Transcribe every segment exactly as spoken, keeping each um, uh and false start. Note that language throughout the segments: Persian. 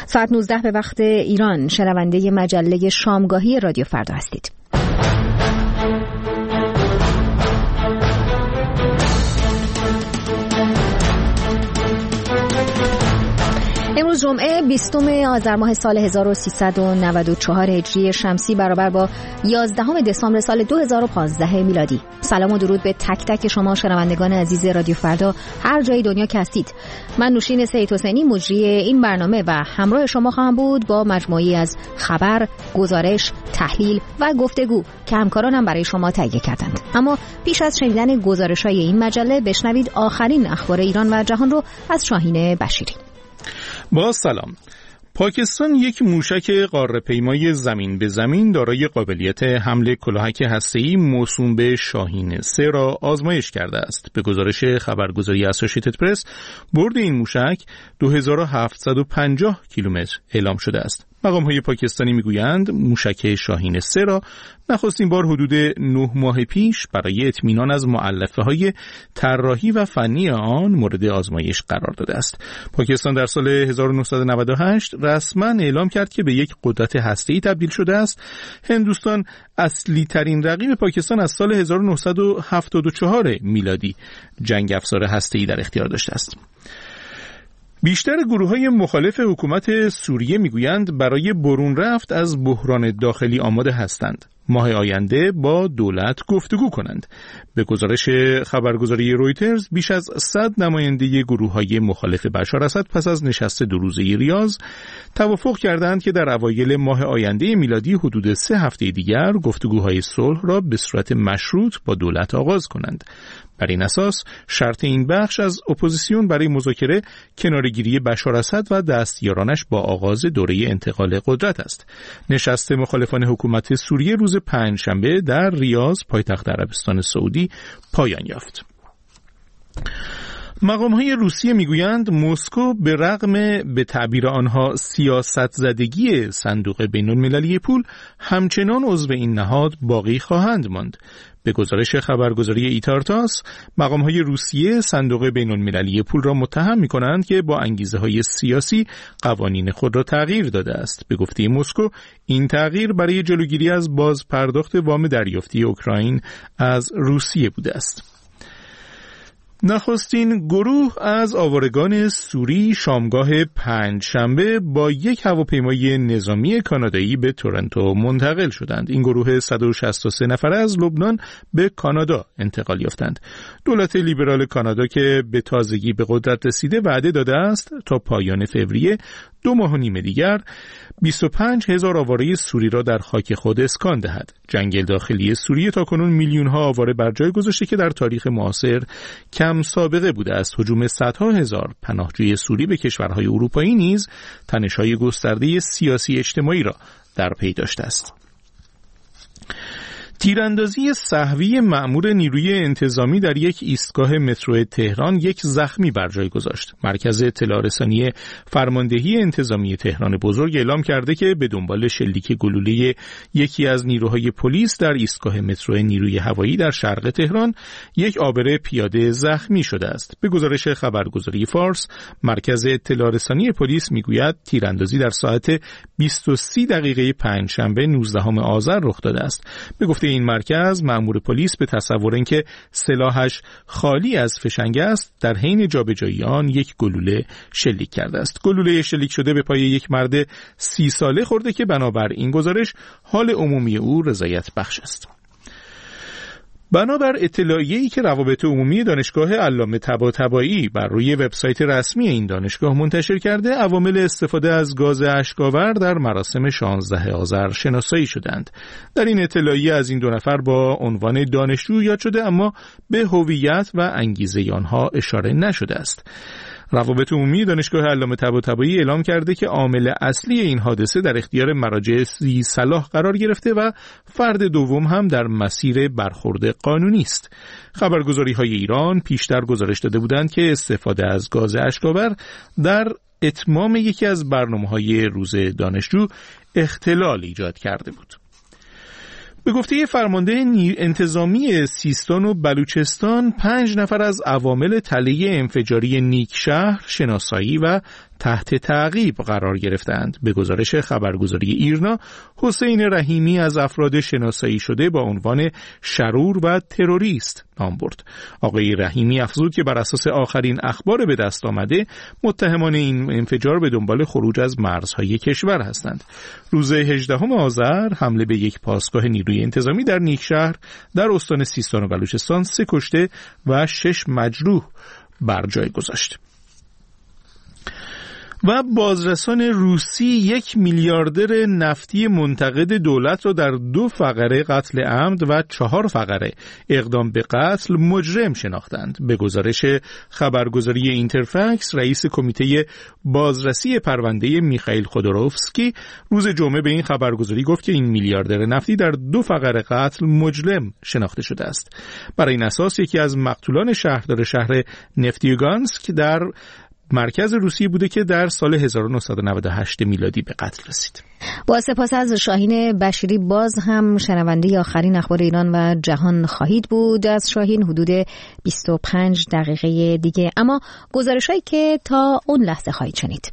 ساعت نوزده به وقت ایران شنونده مجله شامگاهی رادیو فردا هستید. امروز جمعه بیستم آذر ماه سال هزار و سیصد و نود و چهار هجری شمسی برابر با یازدهم دسامبر سال دو هزار و پانزده میلادی. سلام و درود به تک تک شما شنوندگان عزیز رادیو فردا هر جای دنیا که هستید. من نوشین سید حسینی مجری این برنامه و همراه شما خواهم بود با مجموعی از خبر، گزارش، تحلیل و گفتگو که همکارانم برای شما تهیه کردند. اما پیش از شنیدن گزارش‌های این مجله بشنوید آخرین اخبار ایران و جهان رو از شاهین بشیری. با سلام. پاکستان یک موشک قاره‌پیمای زمین به زمین دارای قابلیت حمل کلاهک هسته‌ای موسوم به شاهین سه را آزمایش کرده است. به گزارش خبرگزاری اسوسییتد پرس، برد این موشک دو هزار و هفتصد و پنجاه کیلومتر اعلام شده است. مقام‌های پاکستانی میگویند موشک شاهین سه را نخستین بار حدود نه ماه پیش برای اطمینان از مؤلفه‌های طراحی و فنی آن مورد آزمایش قرار داده است. پاکستان در سال هزار و نهصد و نود و هشت رسما اعلام کرد که به یک قدرت هسته‌ای تبدیل شده است. هندوستان اصلی ترین رقیب پاکستان از سال هزار و نهصد و هفتاد و چهار میلادی جنگ افزار هسته‌ای در اختیار داشته است. بیشتر گروه‌های مخالف حکومت سوریه میگویند برای برون رفت از بحران داخلی آماده هستند. ماه آینده با دولت گفتگو کنند. به گزارش خبرگزاری رویترز، بیش از صد نماینده گروه‌های مخالف بشار اسد پس از نشست دو روزه ریاض توافق کردند که در اوایل ماه آینده میلادی حدود سه هفته دیگر گفتگوهای صلح را به صورت مشروط با دولت آغاز کنند. بر این اساس شرط این بخش از اپوزیسیون برای مذاکره کناره‌گیری بشار اسد و دستیارانش با آغاز دوره انتقال قدرت است. نشست مخالفان حکومت سوریه روز پنجشنبه در ریاض پایتخت عربستان سعودی پایان یافت. مقام‌های روسیه میگویند مسکو به رغم به تعبیر آنها سیاست زدگی صندوق بین‌المللی پول همچنان عضو این نهاد باقی خواهند ماند. به گزارش خبرگزاری ایتارتاس، مقام‌های روسیه صندوق بین‌المللی پول را متهم می‌کنند که با انگیزه‌های سیاسی قوانین خود را تغییر داده است. به گفته مسکو، این تغییر برای جلوگیری از باز پرداخت وام دریافتی اوکراین از روسیه بوده است. نخستین گروه از آوارگان سوری شامگاه پنجشنبه با یک هواپیمای نظامی کانادایی به تورنتو منتقل شدند. این گروه صد و شصت و سه نفره از لبنان به کانادا انتقال یافتند. دولت لیبرال کانادا که به تازگی به قدرت رسیده وعده داده است تا پایان فوریه دو ماه و نیم دیگر بیست و پنج هزار آواره سوری را در خاک خود اسکان دهد. جنگ داخلی سوریه تاکنون میلیون ها آواره بر جای گذاشته که در تاریخ معاصر کم سابقه بوده است. هجوم صدها هزار پناهجوی سوری به کشورهای اروپایی نیز تنش‌های گسترده سیاسی اجتماعی را در پی داشته است. تیراندازی سهوی مأمور نیروی انتظامی در یک ایستگاه مترو تهران یک زخمی بر جای گذاشت. مرکز اطلاع رسانی فرماندهی انتظامی تهران بزرگ اعلام کرده که به دنبال شلیک گلوله یکی از نیروهای پلیس در ایستگاه مترو نیروی هوایی در شرق تهران یک عابر پیاده زخمی شده است. به گزارش خبرگزاری فارس، مرکز اطلاع رسانی پلیس میگوید تیراندازی در ساعت بیست و سه دقیقه پنجشنبه نوزدهم آذر رخ داده است. به گفته این مرکز، مأمور پلیس به تصور اینکه سلاحش خالی از فشنگ است در حین جابجایی آن یک گلوله شلیک کرده است. گلوله شلیک شده به پای یک مرد سی ساله خورده که بنابر این گزارش حال عمومی او رضایت بخش است. بنابر اطلاعیه‌ای که روابط عمومی دانشگاه علامه طباطبایی بر روی وبسایت رسمی این دانشگاه منتشر کرده، عوامل استفاده از گاز اشک‌آور در مراسم شانزده آذر شناسایی شدند. در این اطلاعیه از این دو نفر با عنوان دانشجو یاد شده، اما به هویت و انگیزه آنها اشاره نشده است. روابط عمومی دانشگاه علامه طباطبایی اعلام کرده که عامل اصلی این حادثه در اختیار مراجع ذی صلاح قرار گرفته و فرد دوم هم در مسیر برخورد قانونی است. خبرگزاری‌های ایران پیشتر گزارش داده بودند که استفاده از گاز اشک‌آور در اتمام یکی از برنامه‌های روز دانشجو اختلال ایجاد کرده بود. به گفته فرمانده انتظامی سیستان و بلوچستان، پنج نفر از عوامل تله انفجاری نیکشهر شناسایی و تحت تعقیب قرار گرفتند. به گزارش خبرگزاری ایرنا، حسین رحیمی از افراد شناسایی شده با عنوان شرور و تروریست نام برد. آقای رحیمی افزود که بر اساس آخرین اخبار به دست آمده متهمان این انفجار به دنبال خروج از مرزهای کشور هستند. روز هجدهم آذر حمله به یک پاسگاه نیروی انتظامی در نیکشهر در استان سیستان و بلوچستان سه کشته و شش مجروح بر جای گذاشت. و بازرسان روسی یک میلیاردر نفتی منتقد دولت را در دو فقره قتل عمد و چهار فقره اقدام به قتل مجرم شناختند. به گزارش خبرگزاری اینترفکس، رئیس کمیته بازرسی پرونده میخائیل خودروفسکی روز جمعه به این خبرگزاری گفت که این میلیاردر نفتی در دو فقره قتل مجرم شناخته شده است. برای این اساس یکی از مقتولان شهردار شهر نفتیوگانسک در مرکز روسیه بوده که در سال هزار و نهصد و نود و هشت میلادی به قتل رسید. با سپاس از شاهین بشیری، باز هم شنونده آخرین اخبار ایران و جهان خواهید بود از شاهین حدود بیست و پنج دقیقه دیگه. اما گزارش‌هایی که تا اون لحظه خواهید شنید.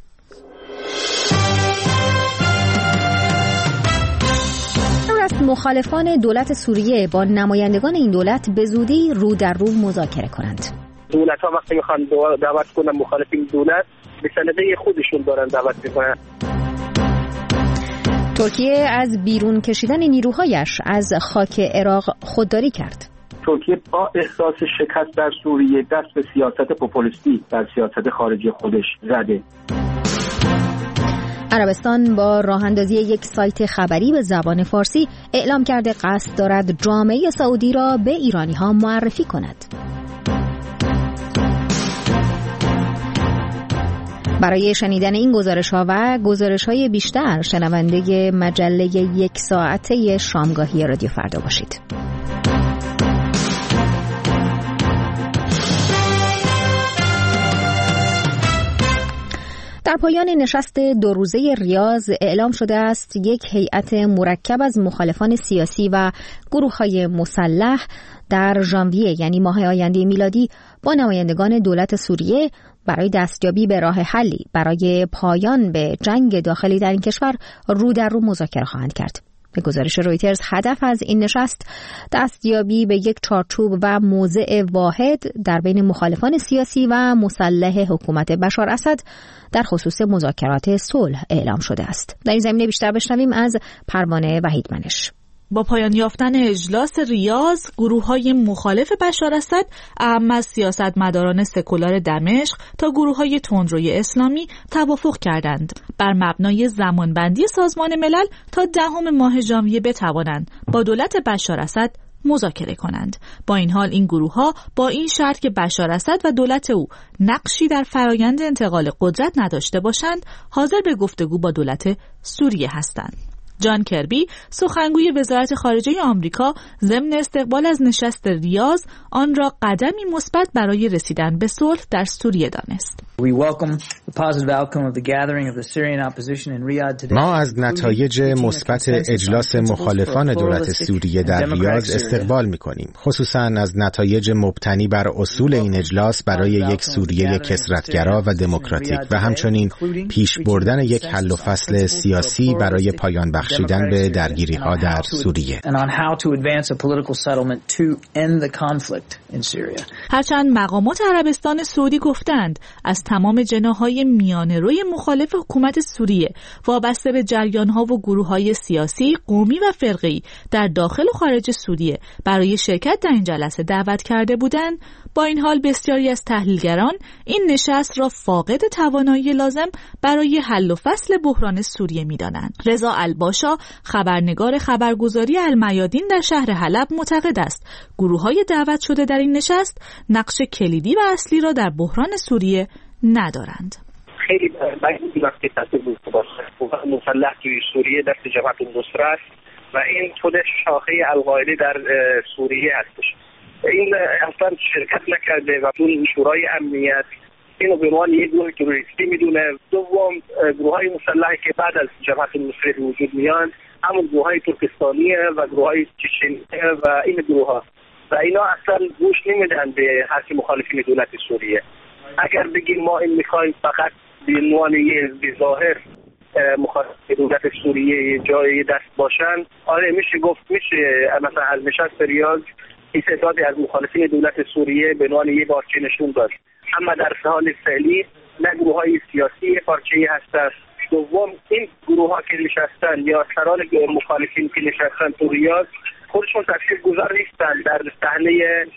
مخالفان دولت سوریه با نمایندگان این دولت به زودی رو در رو مذاکره کنند. دولت ها وقتی میخوان دعوت کنن مخالفین دولت به سنده خودشون دارن دعوت میکنن. ترکیه از بیرون کشیدن نیروهایش از خاک عراق خودداری کرد. ترکیه با احساس شکست در سوریه دست به سیاست پوپولیستی در سیاست خارجی خودش زده. عربستان با راه اندازی یک سایت خبری به زبان فارسی اعلام کرده قصد دارد جامعه سعودی را به ایرانی ها معرفی کند. برای شنیدن این گزارش‌ها و گزارش‌های بیشتر شنونده مجله یک ساعته شامگاهی رادیو فردا باشید. در پایان نشست دو روزه ریاض اعلام شده است یک هیئت مرکب از مخالفان سیاسی و گروه‌های مسلح در ژانویه یعنی ماه آینده میلادی با نمایندگان دولت سوریه برای دستیابی به راه حلی برای پایان به جنگ داخلی در این کشور رو در رو مذاکره خواهند کرد. به گزارش رویترز هدف از این نشست دستیابی به یک چارچوب و موضع واحد در بین مخالفان سیاسی و مسلح حکومت بشار اسد در خصوص مذاکرات صلح اعلام شده است. در این زمینه بیشتر بشنویم از پروانه وحیدمنش. با پایان یافتن اجلاس ریاض، گروه‌های مخالف بشار اسد، اهم از سیاستمداران سکولار دمشق تا گروه‌های تندروی اسلامی توافق کردند بر مبنای زمانبندی سازمان ملل تا دهم ماه ژانویه بتوانند با دولت بشار اسد مذاکره کنند. با این حال این گروه‌ها با این شرط که بشار اسد و دولت او نقشی در فرایند انتقال قدرت نداشته باشند، حاضر به گفتگو با دولت سوریه هستند. جان کربی، سخنگوی وزارت خارجه آمریکا، ضمن استقبال از نشست ریاض آن را قدمی مثبت برای رسیدن به صلح در سوریه دانست. ما از نتایج مثبت اجلاس مخالفان دولت سوریه در ریاض استقبال می‌کنیم، خصوصاً از نتایج مبتنی بر اصول این اجلاس برای یک سوریه کثرت‌گرا و دموکراتیک و همچنین پیش بردن یک حل و فصل سیاسی برای پایان بخشیدن به درگیری‌ها در سوریه. هرچند مقامات عربستان سعودی گفتند از تمام جناح‌های میانه‌روی مخالف حکومت سوریه وابسته به جریان‌ها و گروه‌های سیاسی، قومی و فرقه‌ای در داخل و خارج سوریه برای شرکت در این جلسه دعوت کرده بودند، با این حال بسیاری از تحلیلگران این نشست را فاقد توانایی لازم برای حل و فصل بحران سوریه می‌دانند. رضا الباشا، خبرنگار خبرگزاری المیادین در شهر حلب، معتقد است گروه‌های دعوت شده در این نشست نقش کلیدی و اصلی را در بحران سوریه ندارند. خیلی بعید وقتی تصدیق قوات مسلح توی سوریه دست جبهت النصره است و این خودش شاخه القاعده در سوریه هستش. این اصلا شرکت نکرده و اون شورای امنیت اینو به عنوان یک گروه تروریستی میدونه. دوم، گروه‌های مسلحی که بعد از جبهت النصره به وجود میان همون گروه‌های ترکستانیه و گروه‌های چچنیه و این گروه‌ها و اینا اصلا گوش نمیدن به حرف مخالفین دولت سوریه. اگر بگیم ما این میخوایم فقط به عنوان به ظاهر مخالف دولت سوریه جای دست باشن، آره میشه گفت میشه مثلا از نشست ریاض تعدادی از مخالفین دولت سوریه به عنوان یه پارچه نشون داد. اما در حال فعلی نه گروه‌های سیاسی پارچه‌ای هستند. دوم این گروه‌ها که نشستن یا سران مخالفین که نشستن تو ریاض خودشون تاثیرگذار نیستن در صحنه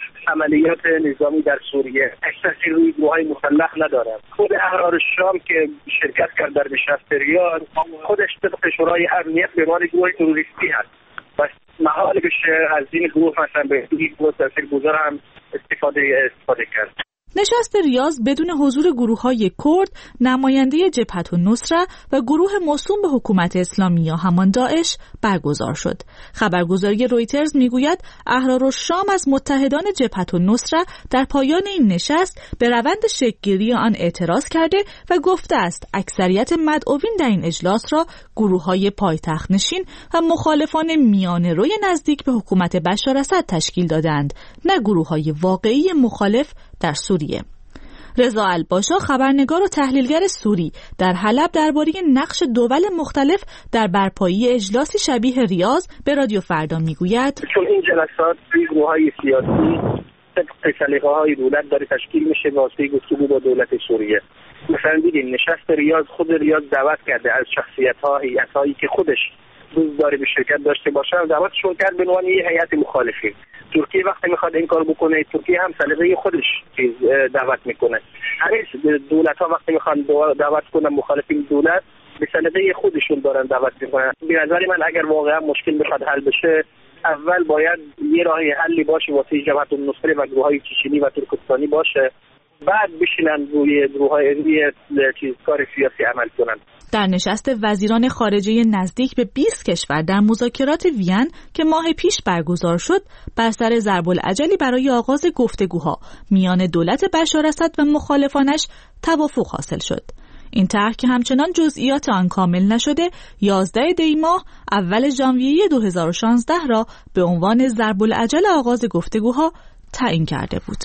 عملیات نظامی در سوریه. تأثیری روی گروه‌های مسلح ندارن. خود احرار الشام که شرکت کرد در نشست ریاض خودش طبق شورای امنیت به عنوان گروه تروریستی هست. بس محال بشه از این گروه مثلا به این گروه تاثیرگذار هم استفاده استفاده کرد. نشست ریاض بدون حضور گروه‌های کرد، نماینده جبهة النصره و گروه موسوم به حکومت اسلامی یا همان داعش برگزار شد. خبرگزاری رویترز میگوید احرارالشام از متحدان جبهة النصره در پایان این نشست به روند شکل‌گیری آن اعتراض کرده و گفته است اکثریت مدعوین در این اجلاس را گروه‌های پایتخت نشین و مخالفان میانه روی نزدیک به حکومت بشار اسد تشکیل دادند، نه گروه‌های واقعی مخالف در سوریه. رضا الباشا، خبرنگار و تحلیلگر سوری، در حلب درباره نقش دول مختلف در برپایی اجلاسی شبیه ریاض به رادیو فردا میگوید چون این جلسات گروه‌های سیاسی طبق سلیقه‌های دولت داره تشکیل میشه واسه گفتگو با دولت سوریه. مثلا دیدین نشست ریاض، خود ریاض دعوت کرده از شخصیت‌ها، هیئت‌هایی که خودش دوست داره به شرکت داشته باشن، دعوتشون کرد به عنوان یه هیئت مخالفین. ترکیه وقتی میخواد این کار بکنه، ترکیه هم سلیقه خودش چیز دعوت میکنه. همین دولت‌ها وقتی میخوان دعوت کنن مخالفین دولت، به سلیقه خودشون دارن دعوت میکنن. به نظر من اگر واقعا مشکل بخواد حل بشه، اول باید یه راه حلی باشه واسه جبهة النصره و گروه‌های چچنی و ترکستانی باشه، بعد بشینن روی گروه‌های روی چیز کار سیاسی عمل کنن. در نشست وزیران خارجه نزدیک به بیست کشور در مذاکرات وین که ماه پیش برگزار شد، بر سر ضرب العجلی برای آغاز گفتگوها میان دولت بشار اسد و مخالفانش توافق حاصل شد. این طرح که همچنان جزئیات آن کامل نشده، یازده دی ماه اول ژانویه دو هزار و شانزده را به عنوان ضرب العجل آغاز گفتگوها تعیین کرده بود.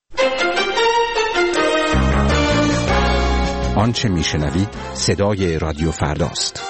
آنچه میشنوید صدای رادیو فرداست.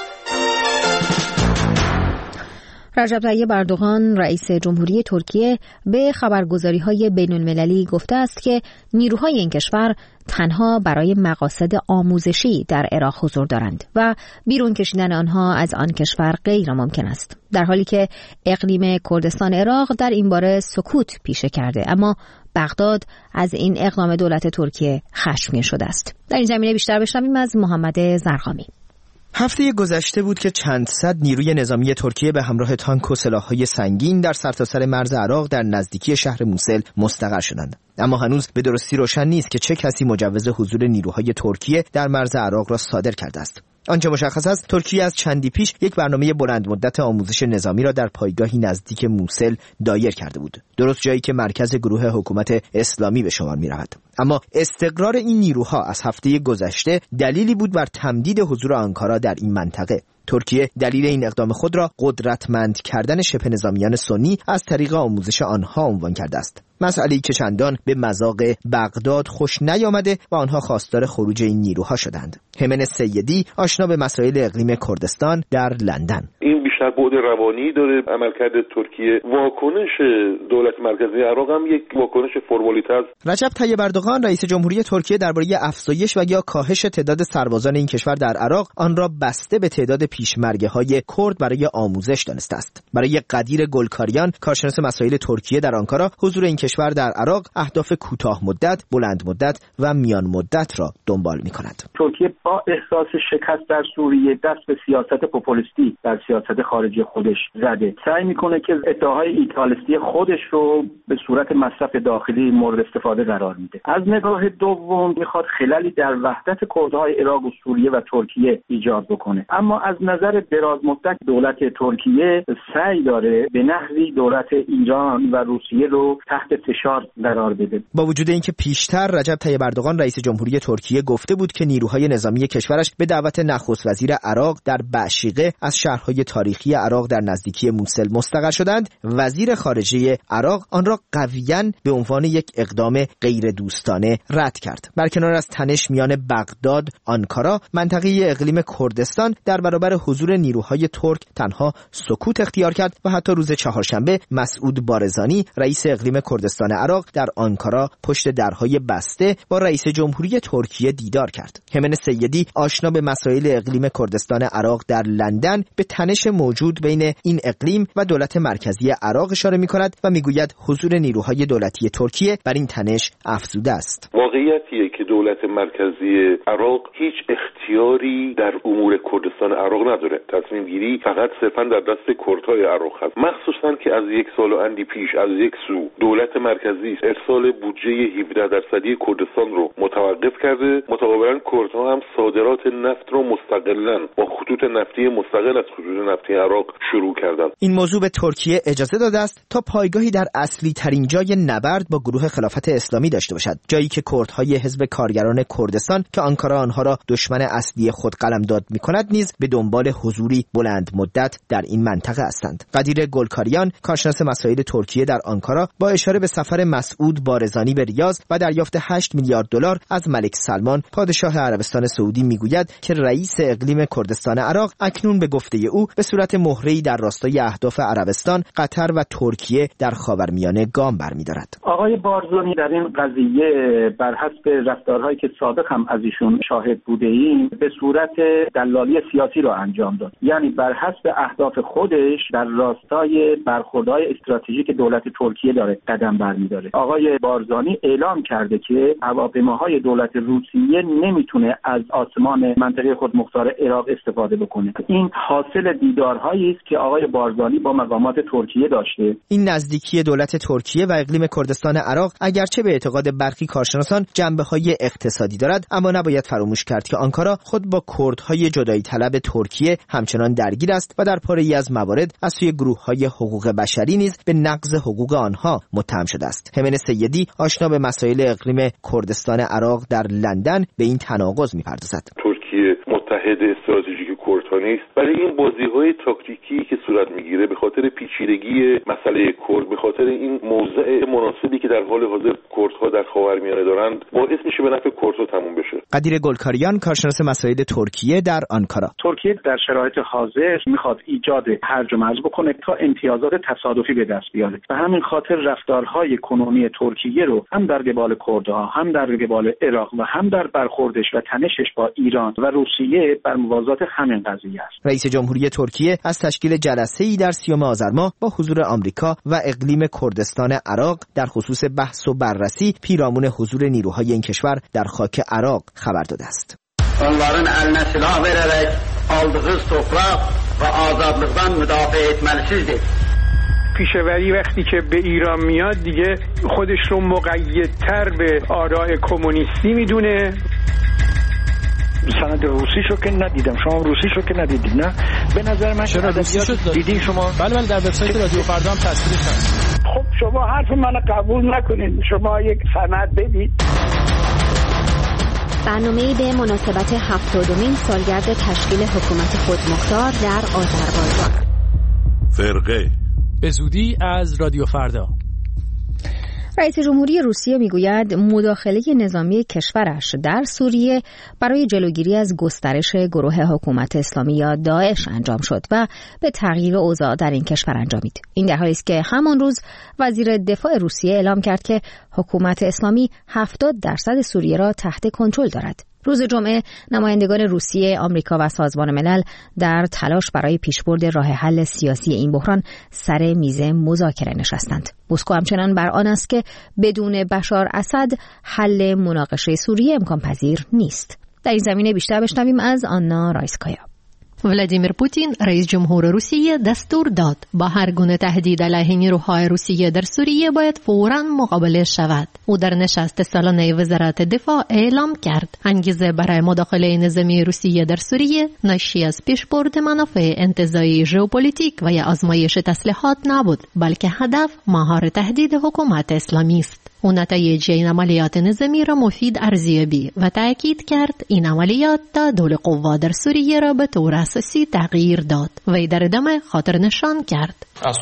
رجب طیب اردوغان رئیس جمهوری ترکیه به خبرگزاری‌های بین‌المللی گفته است که نیروهای این کشور تنها برای مقاصد آموزشی در عراق حضور دارند و بیرون کشیدن آنها از آن کشور غیر ممکن است، در حالی که اقلیم کردستان عراق در این باره سکوت پیشه کرده، اما بغداد از این اقدام دولت ترکیه خشمگین شده است. در این زمینه بیشتر بشنویم از محمد زرقامی. هفته گذشته بود که چند صد نیروی نظامی ترکیه به همراه تانک و سلاح‌های سنگین در سرتاسر مرز عراق در نزدیکی شهر موسل مستقر شدند. اما هنوز به درستی روشن نیست که چه کسی مجوز حضور نیروهای ترکیه در مرز عراق را صادر کرده است. آنچه مشخص است ترکیه از چندی پیش یک برنامه بلند مدت آموزش نظامی را در پایگاهی نزدیک موسل دایر کرده بود، درست جایی که مرکز گروه حکومت اسلامی به شمار می رود. اما استقرار این نیروها از هفته گذشته دلیلی بود بر تمدید حضور آنکارا در این منطقه. ترکیه دلیل این اقدام خود را قدرتمند کردن شبه نظامیان سنی از طریق آموزش آنها عنوان کرده است، مسئله‌ای که چندان به مذاق بغداد خوش نیامده و آنها خواستار خروج این نیروها شدند. همن سیدی، آشنا به مسائل اقلیم کردستان در لندن: این بیشتر بعد روانی داره. عملکرد ترکیه، واکنش دولت مرکزی عراق هم یک واکنش فرمالیته است. رجب طیب اردوغان رئیس جمهوری ترکیه درباره افزایش و یا کاهش تعداد سربازان این کشور در عراق آن را بسته به تعداد پیشمرگه‌های کرد برای آموزش دانسته است. برای قدیر گلکاریان، کارشناس مسائل ترکیه در آنکارا، حضور این کشور در عراق اهداف کوتاه مدت، بلند مدت و میان مدت را دنبال می‌کند. ترکیه با احساس شکست در سوریه دست به سیاست پوپولیستی در سیاست خارجی خودش زده. سعی می‌کنه که ادعاهای ایتالیستی خودش رو به صورت مصرف داخلی مورد استفاده قرار میده. از نگاه دوم می‌خواد خللی در وحدت کردهای عراق و سوریه و ترکیه ایجاد بکنه. اما از نظر دراز مدت دولت ترکیه سعی داره به نحوی دولت ایران و روسیه رو تحت فشار قرار بده. با وجود اینکه پیشتر رجب طیب اردوغان رئیس جمهوری ترکیه گفته بود که نیروهای نظامی کشورش به دعوت نخست وزیر عراق در بعشیقه از شهرهای تاریخی تاریخی عراق در نزدیکی موسل مستقر شدند، وزیر خارجه عراق آن را قویاً به عنوان یک اقدام غیر دوستانه رد کرد. برکنار از تنش میان بغداد، آنکارا، منطقه اقلیم کردستان در برابر حضور نیروهای ترک تنها سکوت اختیار کرد و حتی روز چهارشنبه مسعود بارزانی رئیس اقلیم کردستان عراق در آنکارا پشت درهای بسته با رئیس جمهوری ترکیه دیدار کرد. همن سیدی آشنا به مسائل اقلیم کردستان عراق در لندن به تنش موجود بین این اقلیم و دولت مرکزی عراق اشاره می‌کند و میگوید حضور نیروهای دولتی ترکیه بر این تنش افزوده است. واقعیتیه که دولت مرکزی عراق هیچ اختیاری در امور کردستان عراق نداره. تصمیم گیری فقط صرفاً در دست کردهای عراق هست. مخصوصاً که از یک سال و اندی پیش از یک سو دولت مرکزی ارسال بودجه هفده درصدی کردستان رو متوقف کرده، متقابلاً کردها هم صادرات نفت رو مستقلاً با خطوط نفتی مستقل از خطوط نفتی عراق شروع کردن. این موضوع به ترکیه اجازه داده است تا پایگاهی در اصلی ترین جای نبرد با گروه خلافت اسلامی داشته باشد، جایی که کردهای حزب کارگران کردستان که آنکارا آنها را دشمن اصلی خود قلمداد می‌کند نیز به دنبال حضوری بلند مدت در این منطقه هستند. قدیر گلکاریان، کارشناس مسائل ترکیه در آنکارا، با اشاره به سفر مسعود بارزانی به ریاض و دریافت هشت میلیارد دلار از ملک سلمان پادشاه عربستان سعودی میگوید که رئیس اقلیم کردستان عراق اکنون به گفته او به صورت مهره‌ای در راستای اهداف عربستان، قطر و ترکیه در خاورمیانه گام برمی‌دارد. آقای بارزانی در این قضیه بر حسب رفتارهایی که سابق هم از ایشون شاهد بوده ایم به صورت دلالی سیاسی را انجام داد، یعنی بر حسب اهداف خودش در راستای برخوردهای استراتژیک دولت ترکیه داره قدم برمی‌داره. آقای بارزانی اعلام کرده که هواپیماهای دولت روسیه نمیتونه از آسمان منطقه خود مختار عراق استفاده بکنه. این حاصل دیدارهایی است که آقای بارزانی با مقامات ترکیه داشته. این نزدیکی دولت ترکیه و اقلیم کردستان عراق اگرچه به اعتقاد برخی کارشناسان جنبه‌های اقتصادی دارد، اما نباید فراموش کرد که آنکارا خود با کردهای جدایی طلب ترکیه همچنان درگیر است و در پاره‌ای از موارد از سوی گروه‌های حقوق بشری نیز به نقض حقوق آنها متهم شده است. همن سیدی آشنا به مسائل اقلیم کردستان عراق در لندن به این تناقض می‌پردازد. ترکیه متحد استراتژیک کردها نیست، ولی این بازی‌های تاکتیکی که صورت می‌گیره به خاطر پیچیدگی مسئله کرد، به خاطر این موضع مناسبی که در حال حاضر کردها در خاورمیانه دارند، باعث میشه به نفع کردها تموم بشه. قدیر گلکاریان، کارشناس مسائل ترکیه در آنکارا: ترکیه در شرایط حاضر میخواد ایجاد هرج و مرج بکنه تا امتیازات تصادفی به دست بیاره و همین خاطر رفتارهای کنونی ترکیه رو هم در قبال کردها، هم در قبال عراق و هم در برخوردش و تنشش با ایران و روسیه بر موازات همین قضیه است. رئیس جمهوری ترکیه از تشکیل جلسه‌ای در سیوم آذر ماه با حضور آمریکا و eqlim کردستان عراق در خصوص بحث و بررسی پیرامون حضور نیروهای این کشور در خاک عراق خبر داده است. Onların eline silah vererek aldığı toprak ve azadlıktan müdafaa etmelisizdir. پیشوری وقتی که به ایران میاد دیگه خودش رو مقیدتر به آراء کمونیستی میدونه. سند روسیشو که ندیدم، شما روسیشو که ندیدید نه؟ به نظر من چرا روسیشو دیدین شما؟ بله بله در وبسایت رادیو فردا هم تصویرش هست. خب شما حرف منو قبول نکنید، شما یک سند بدید. برنامه‌ای به مناسبت هفتادمین سالگرد تشکیل حکومت خودمختار در آذربایجان. فرقه به زودی از رادیو فردا. رئیس جمهوری روسیه میگوید مداخله نظامی کشورش در سوریه برای جلوگیری از گسترش گروه حکومت اسلامی یا داعش انجام شد و به تغییر اوضاع در این کشور انجامید. این در حالی است که همان روز وزیر دفاع روسیه اعلام کرد که حکومت اسلامی هفتاد درصد سوریه را تحت کنترل دارد. روز جمعه نمایندگان روسیه، آمریکا و سازمان ملل در تلاش برای پیشبرد راه حل سیاسی این بحران سر میز مذاکره نشستند. مسکو همچنان بر آن است که بدون بشار اسد حل مناقشه سوریه امکان پذیر نیست. در این زمینه بیشتر بشنویم از آنا رایسکایا. ولادیمیر پوتین رئیس جمهور روسیه دستور داد با هر گونه تهدید علیه نیروهای روسیه در سوریه باید فوراً مقابله شود. او در نشست سالانه وزارت دفاع اعلام کرد انگیزه برای مداخله نظامی روسیه در سوریه ناشی از پیشبرد منافع انتزاعی ژئوپلیتیک و یا آزمایش تسلیحات نبود، بلکه هدف مهار تهدید حکومت اسلامی است. او نتایج این عملیات نظامی را مفید ارزیابی و تأکید کرد این عملیات دول قوا در سوریه را به طور اساسی تغییر داد و در ادامه خاطر نشان کرد.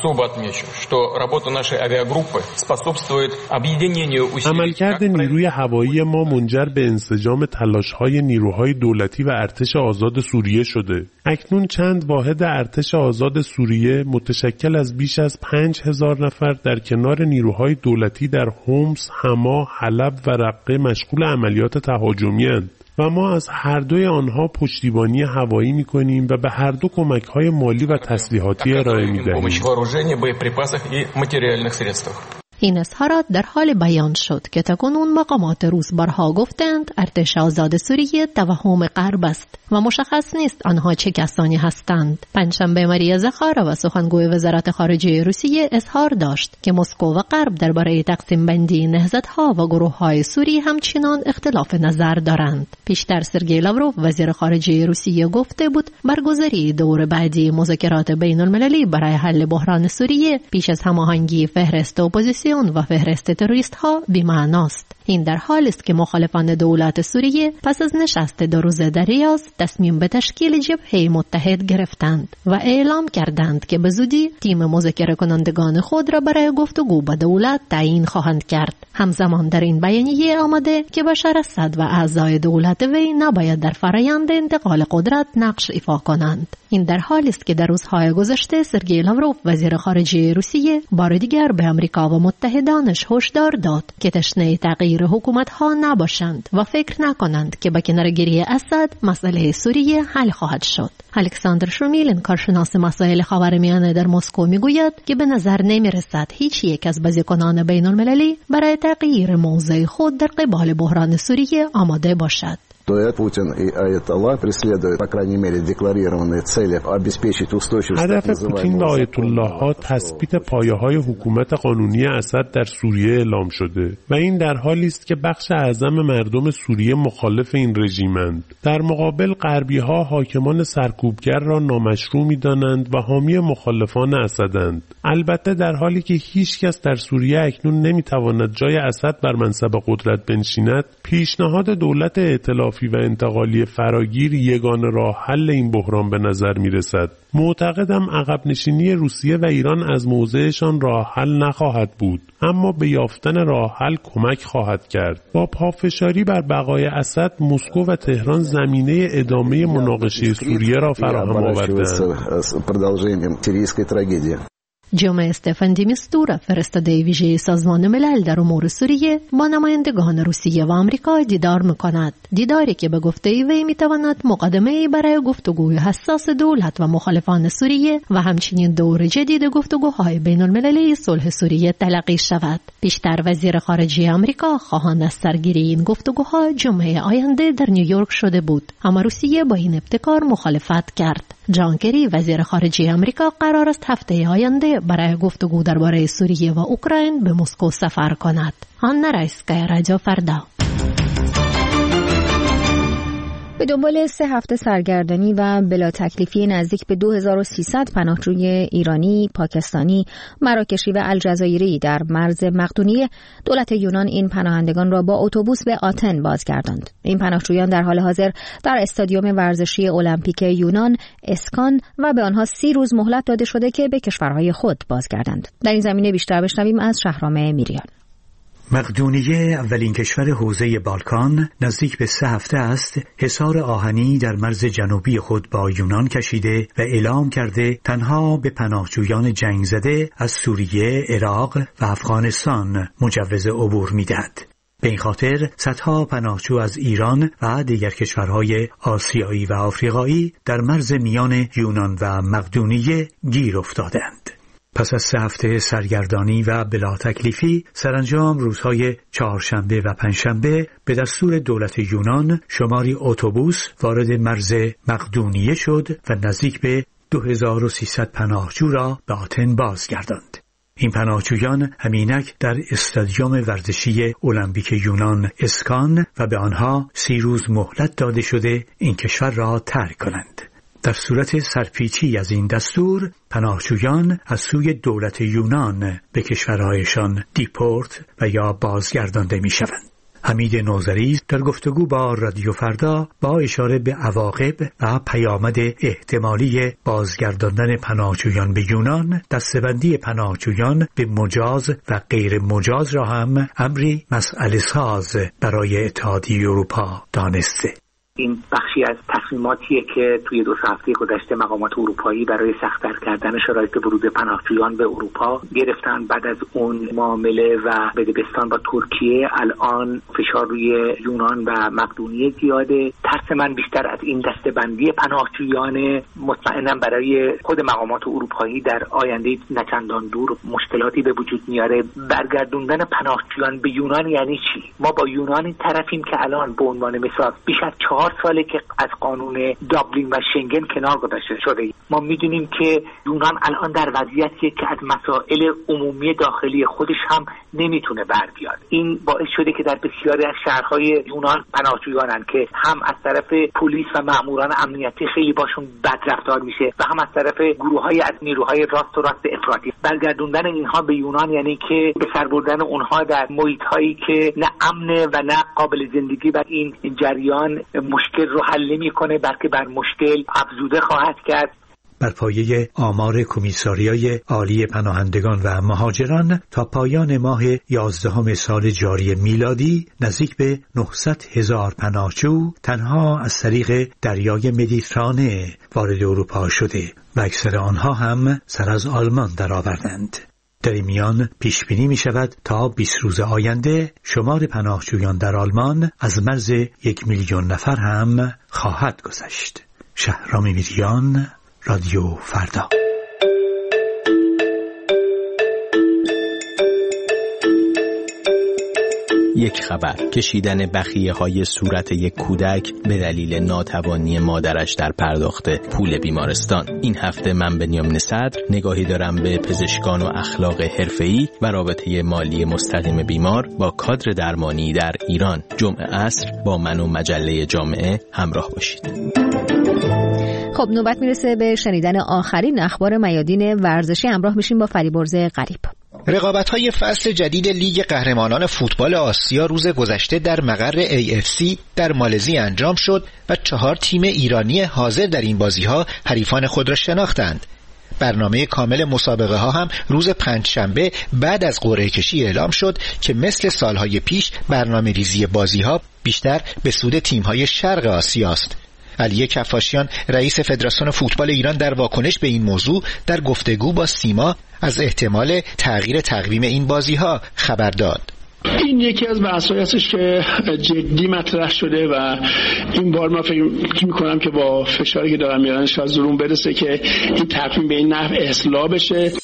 عملکرد نیروی هوایی ما منجر به انسجام تلاش‌های نیروهای دولتی و ارتش آزاد سوریه شده. اکنون چند واحد ارتش آزاد سوریه متشکل از بیش از پنج هزار نفر در کنار نیروهای دولتی در حمص، حما، حلب و رقه مشغول عملیات تهاجمی اند و ما از هر دوی آنها پشتیبانی هوایی می‌کنیم و به هر دو کمک‌های مالی و تسلیحاتی ارائه می‌دهیم. این اظهارات در حال بیان شد که تاکنون مقامات روزبارها گفتند ارتش آزاد سوریه توهم غرب است و مشخص نیست آنها چه کسانی هستند. پنجشنبه ماریا زخارova سخنگوی وزارت خارجه روسیه اظهار داشت که مسکو و غرب درباره تقسیم بندی نهضت‌ها و گروه‌های سوری همچنان اختلاف نظر دارند. پیشتر سرگئی لاوروف وزیر خارجه روسیه گفته بود برگزاری دور بعدی مذاکرات بین‌المللی برای حل بحران سوریه پیش از هماهنگی فهرست اپوزیسیون و فهرست تروریست ها بی‌معناست. این در حالی است که مخالفان دولت سوریه پس از نشست دو روزه در ریاض تصمیم به تشکیل جبهه متحد گرفتند و اعلام کردند که به زودی تیم مذاکره کنندگان خود را برای گفتگو با دولت تعیین خواهند کرد. همزمان در این بیانیه آمده که بشار اسد و اعضای دولت وی نباید در فرآیند انتقال قدرت نقش ایفا کنند. این در حالی است که در روزهای گذشته سرگئی لاوروف وزیر خارجه روسیه بار دیگر به آمریکا و متحدانش هشدار داد که تشنه تغییر حکومت‌ها نباشند و فکر نکنند که با کنارگیری اسد مسئله سوریه حل خواهد شد. الکساندر شومیلین کارشناس مسائل خاورمیانه در مسکو میگوید که به نظر نمیرسد هیچ یک از بازیکنان بین‌المللی برای تغییر موضع خود در قبال بحران سوریه آماده باشد. Путин и Аятолла преследуют, по крайней мере, декларированные цели обеспечить устойчивость. هدف پوتین و آیت الله ها تثبیت پایه‌های حکومت قانونی اسد در سوریه اعلام شده و این در حالی است که بخش اعظم مردم سوریه مخالف این رژیمند. در مقابل غربی‌ها حاکمان سرکوبگر را نامشروع می‌دانند و حامی مخالفان اسدند. البته در حالی که هیچ کس در سوریه اکنون نمی‌تواند جای اسد بر منصب قدرت بنشیند، پیشنهاد دولت ائتلافی و انتقالی فراگیر یگانه راه حل این بحران به نظر می رسد. معتقدم عقب نشینی روسیه و ایران از موضعشان راه حل نخواهد بود، اما به یافتن راه حل کمک خواهد کرد. با پافشاری بر بقای اسد، مسکو و تهران زمینه ادامه مناقشه سوریه را فراهم آوردند. جمع استفان دی میستورا فرستاده ویژه سازمان ملل در امور سوریه با نمایندگان روسیه و آمریکا دیدار می‌کند. دیداری که به گفته وی می‌تواند مقدمه‌ای برای گفتگوی حساس دولت و مخالفان سوریه و همچنین دور جدید گفتگوهای بین‌المللی صلح سوریه تلقی شود. بیشتر وزیر خارجه آمریکا خواهان از سرگیری این گفتگوها جمعه آینده در نیویورک شده بود، اما روسیه با این ابتکار مخالفت کرد. جان کری وزیر خارجه آمریکا قرار است هفته آینده برای گفتگو درباره سوریه و اوکراین به مسکو سفر کند. آن رایسکای رادیو فردا. به دنبال سه هفته سرگردانی و بلا تکلیفی نزدیک به دو هزار و سیصد پناهجوی ایرانی، پاکستانی، مراکشی و الجزایری در مرز مقدونیه، دولت یونان این پناهندگان را با اتوبوس به آتن بازگرداند. این پناهجویان در حال حاضر در استادیوم ورزشی المپیک یونان اسکان و به آنها سی روز مهلت داده شده که به کشورهای خود بازگردند. در این زمینه بیشتر بشنویم از شهرام میریان. مقدونیه اولین کشور حوزه بالکان نزدیک به سه هفته است حصار آهنی در مرز جنوبی خود با یونان کشیده و اعلام کرده تنها به پناهجویان جنگ زده از سوریه، عراق و افغانستان مجوز عبور می‌دهد. به این خاطر صدها پناهجو از ایران و دیگر کشورهای آسیایی و آفریقایی در مرز میان یونان و مقدونیه گیر افتادند. پس از سه هفته سرگردانی و بلا تکلیفی، سرانجام روزهای چهارشنبه و پنجشنبه به دستور دولت یونان شماری اتوبوس وارد مرز مقدونیه شد و نزدیک به دو هزار و سیصد پناهجو را به آتن بازگرداند. این پناهجویان همینک در استادیوم ورزشی المپیک یونان اسکان و به آنها سی روز مهلت داده شده این کشور را ترک کنند. در صورت سرپیچی از این دستور، پناهجویان از سوی دولت یونان به کشورهایشان دیپورت و یا بازگردانده می شوند. حمید نوذری در گفتگو با رادیو فردا با اشاره به عواقب و پیامد احتمالی بازگرداندن پناهجویان به یونان، دسته‌بندی پناهجویان به مجاز و غیر مجاز را هم امری مسئله ساز برای اتحادیه اروپا دانسته. این بخشی از تصمیماتیه که توی دو هفته گذشته مقامات اروپایی برای سخت‌تر کردن شرایط ورود پناهجویان به اروپا گرفتن. بعد از اون معامله و بدبستان با ترکیه، الان فشار روی یونان و مقدونیه زیاده. ترس من بیشتر از این دسته‌بندی پناهجویان، مطمئنم برای خود مقامات اروپایی در آینده نچندان دور مشکلاتی به وجود میاره. برگردوندن پناهجویان به یونان یعنی چی؟ ما با یونان طرفیم که الان به عنوان مثال بیش از چهار ساله که از قانون دابلین و شنگن کنار گذاشته شده. ما میدونیم که یونان الان در وضعیتیه که از مسائل عمومی داخلی خودش هم نمیتونه بر بیاد. این باعث شده که در بسیاری از شهرهای یونان پناهجویانن که هم از طرف پلیس و ماموران امنیتی خیلی باشون بد رفتار میشه و هم از طرف گروه‌های از نیروهای راست و راست افراطی. برگردوندن اینها به یونان یعنی که به سر بردن اونها در محیط‌هایی که نه امنه و نه قابل زندگی و این جریان مشکل رو حل نمی‌کنه، بلکه بر مشکل افزوده خواهد کرد. بر پایه آمار کمیساریای عالی پناهندگان و مهاجران تا پایان ماه یازدهم سال جاری میلادی نزدیک به نهصد هزار پناهجو تنها از طریق دریای مدیترانه وارد اروپا شده و اکثر آنها هم سر از آلمان درآوردند. در این میان پیش بینی می شود تا بیست روز آینده شمار پناهجویان در آلمان از مرز یک میلیون نفر هم خواهد گذشت. شهرام میریان، رادیو فردا. یک خبر: کشیدن بخیه های صورت یک کودک به دلیل ناتوانی مادرش در پرداخت پول بیمارستان. این هفته من بنیامین صدر نگاهی دارم به پزشکان و اخلاق حرفه‌ای و رابطه مالی مستقیم بیمار با کادر درمانی در ایران. جمعه عصر با من و مجله جامعه همراه باشید. خب نوبت میرسه به شنیدن آخرین اخبار میادین ورزشی. همراه میشیم با فریبرز غریب. رقابت‌های فصل جدید لیگ قهرمانان فوتبال آسیا روز گذشته در مقر ای اف سی در مالزی انجام شد و چهار تیم ایرانی حاضر در این بازی‌ها حریفان خود را شناختند. برنامه کامل مسابقه ها هم روز پنجشنبه بعد از قرعه کشی اعلام شد که مثل سالهای پیش برنامه ریزی بازی ها بیشتر به سود تیم های شرق آسیا است. علی کفاشیان رئیس فدراسیون فوتبال ایران در واکنش به این موضوع در گفتگو با سیما از احتمال تغییر تقویم این بازی ها خبر داد. این یکی از بحث‌هایی هستش که جدی مطرح شده و این بار ما فکر می‌کنم که با فشاری که دارن میارن شاید زورون برسه که این تقویم به این نحو اصلاح بشه.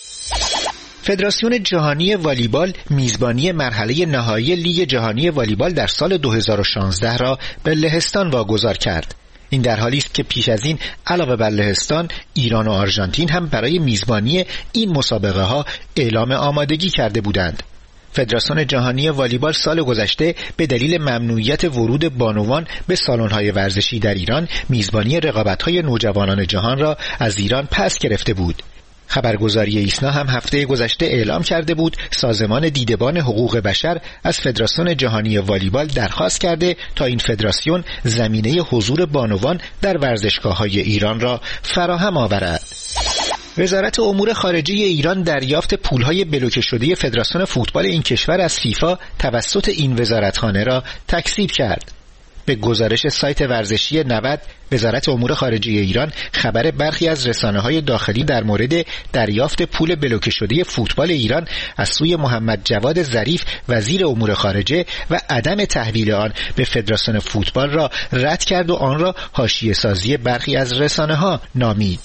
فدراسیون جهانی والیبال میزبانی مرحله نهایی لیگ جهانی والیبال در سال دو هزار و شانزده را به لهستان واگذار کرد. این در حالی است که پیش از این علاوه بر لهستان، ایران و آرژانتین هم برای میزبانی این مسابقه ها اعلام آمادگی کرده بودند. فدراسیون جهانی والیبال سال گذشته به دلیل ممنوعیت ورود بانوان به سالن‌های ورزشی در ایران میزبانی رقابت‌های نوجوانان جهان را از ایران پس گرفته بود. خبرگزاری ایسنا هم هفته گذشته اعلام کرده بود سازمان دیدبان حقوق بشر از فدراسیون جهانی والیبال درخواست کرده تا این فدراسیون زمینه حضور بانوان در ورزشگاه‌های ایران را فراهم آورد. وزارت امور خارجه ایران دریافت پولهای بلوکه شده فدراسیون فوتبال این کشور از فیفا توسط این وزارتخانه را تکذیب کرد. به گزارش سایت ورزشی نود، وزارت امور خارجه ایران خبر برخی از رسانه‌های داخلی در مورد دریافت پول بلوکه شده فوتبال ایران از سوی محمد جواد ظریف وزیر امور خارجه و عدم تحویل آن به فدراسیون فوتبال را رد کرد و آن را حاشیه‌سازی برخی از رسانه‌ها نامید.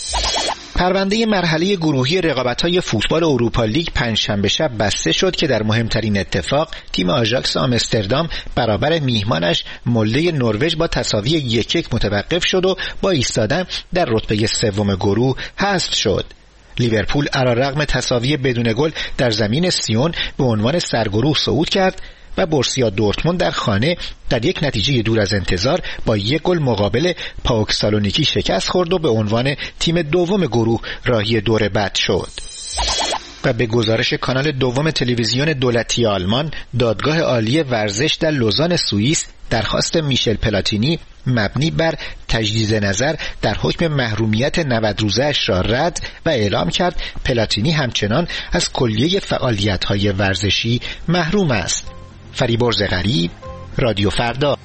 پرونده مرحله گروهی رقابت‌های فوتبال اروپا لیگ پنجشنبه شب بسته شد که در مهمترین اتفاق تیم آژاکس آمستردام برابر میهمانش مولده نروژ با تساوی یک یک متوقف شد و با ایستادن در رتبه سوم گروه حذف شد. لیورپول علیرغم تساوی بدون گل در زمین سیون به عنوان سرگروه صعود کرد و بورسیا دورتموند در خانه در یک نتیجه دور از انتظار با یک گل مقابل پاوک سالونیکی شکست خورد و به عنوان تیم دوم گروه راهی دور بعد شد. و به گزارش کانال دوم تلویزیون دولتی آلمان، دادگاه عالی ورزش در لوزان سوئیس درخواست میشل پلاتینی مبنی بر تجدید نظر در حکم محرومیت نود روزه‌اش را رد و اعلام کرد پلاتینی همچنان از کلیه فعالیت‌های ورزشی محروم است. فریبرز غریب، رادیو فردا.